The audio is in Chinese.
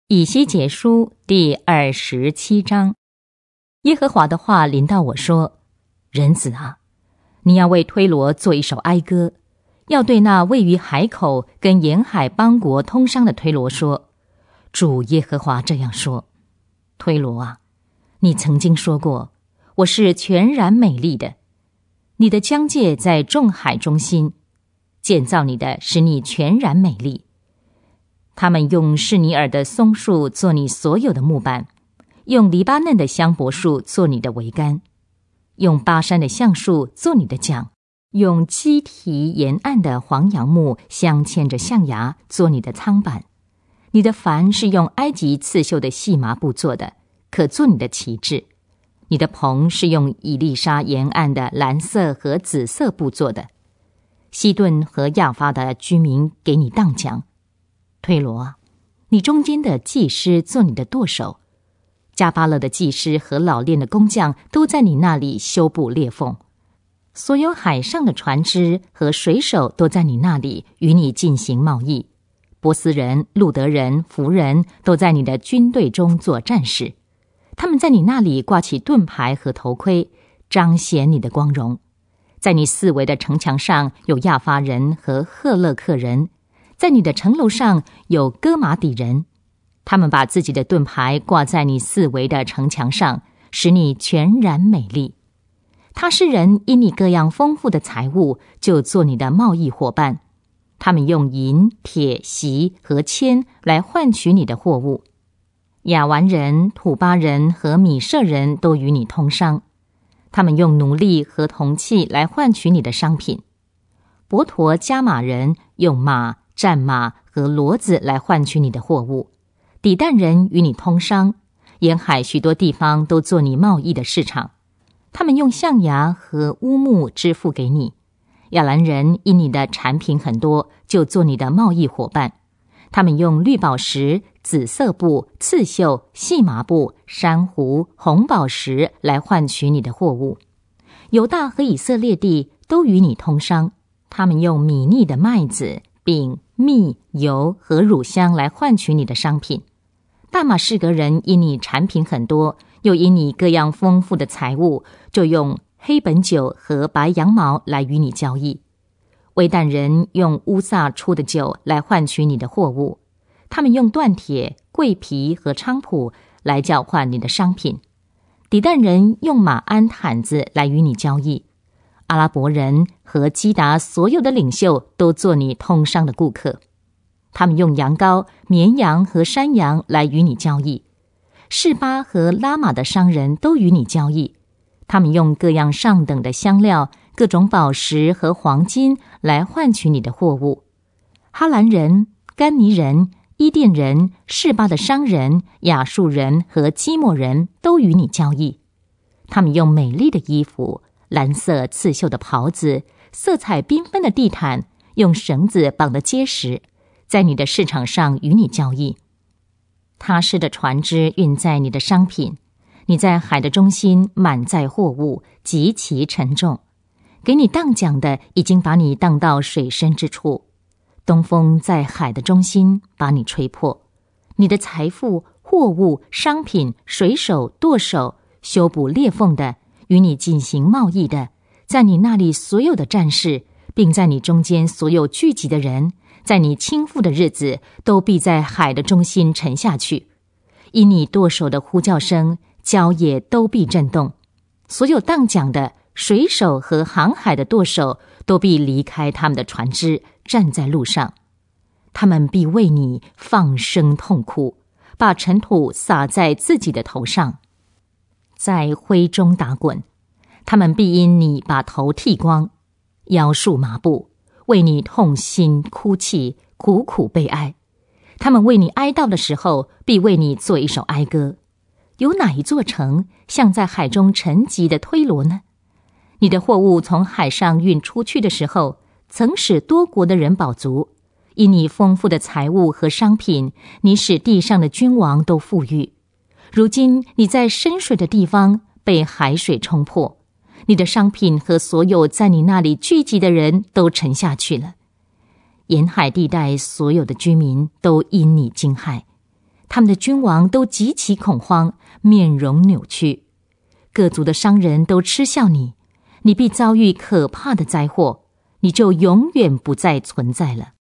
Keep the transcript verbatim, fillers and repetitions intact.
以西结书第二十七章，耶和华的话临到我说：人子啊，你要为推罗做一首哀歌，要对那位于海口跟沿海邦国通商的推罗说，主耶和华这样说：推罗啊，你曾经说过，我是全然美丽的，你的疆界在众海中心，建造你的使你全然美丽。他们用士尼尔的松树做你所有的木板，用黎巴嫩的香柏树做你的桅杆，用巴山的橡树做你的桨，用基提沿岸的黄杨木镶嵌着象牙做你的舱板。你的帆是用埃及刺绣的细麻布做的，可做你的旗帜。你的棚是用以利沙沿岸的蓝色和紫色布做的。西顿和亚发的居民给你当奖。推罗啊，你中间的技师做你的舵手，加巴勒的技师和老练的工匠都在你那里修补裂缝，所有海上的船只和水手都在你那里与你进行贸易。波斯人、路德人、弗人都在你的军队中做战士，他们在你那里挂起盾牌和头盔，彰显你的光荣。在你四围的城墙上有亚发人和赫勒克人，在你的城楼上有哥马底人，他们把自己的盾牌挂在你四围的城墙上，使你全然美丽。他施人因你各样丰富的财物，就做你的贸易伙伴。他们用银、铁、锡和铅来换取你的货物。亚完人、土巴人和米舍人都与你通商，他们用奴隶和铜器来换取你的商品。伯陀加马人用马、战马和骡子来换取你的货物。底但人与你通商，沿海许多地方都做你贸易的市场，他们用象牙和乌木支付给你。亚兰人因你的产品很多，就做你的贸易伙伴，他们用绿宝石、紫色布、刺绣、细麻布、珊瑚、红宝石来换取你的货物。犹大和以色列地都与你通商，他们用米腻的麦子、饼、蜜、油和乳香来换取你的商品。大马士革人因你产品很多，又因你各样丰富的财物，就用黑本酒和白羊毛来与你交易。维旦人用乌萨出的酒来换取你的货物，他们用锻铁、桂皮和菖蒲来交换你的商品。底但人用马鞍毯子来与你交易。阿拉伯人和基达所有的领袖都做你通商的顾客，他们用羊羔、绵羊和山羊来与你交易。示巴和拉玛的商人都与你交易，他们用各样上等的香料、各种宝石和黄金来换取你的货物。哈兰人、甘尼人、伊甸人、示巴的商人、亚述人和基莫人都与你交易，他们用美丽的衣服、蓝色刺绣的袍子、色彩缤纷的地毯，用绳子绑得结实，在你的市场上与你交易。他施的船只运载你的商品，你在海的中心满载货物，极其沉重。给你当桨的已经把你当到水深之处，东风在海的中心把你吹破。你的财富、货物、商品、水手、舵手、修补裂缝的、与你进行贸易的，在你那里所有的战士，并在你中间所有聚集的人，在你倾覆的日子，都必在海的中心沉下去。因你舵手的呼叫声，郊野都必震动。所有当桨的、水手和航海的舵手都必离开他们的船只，站在路上。他们必为你放声痛哭，把尘土撒在自己的头上，在灰中打滚。他们必因你把头剃光，腰束麻布，为你痛心哭泣，苦苦悲哀。他们为你哀悼的时候，必为你做一首哀歌。有哪一座城像在海中沉寂的推罗呢？你的货物从海上运出去的时候，曾使多国的人饱足。因你丰富的财物和商品，你使地上的君王都富裕。如今你在深水的地方被海水冲破，你的商品和所有在你那里聚集的人都沉下去了。沿海地带所有的居民都因你惊骇， 他们的君王都极其恐慌，面容扭曲。各族的商人都嗤笑你，你必遭遇可怕的灾祸，你就永远不再存在了。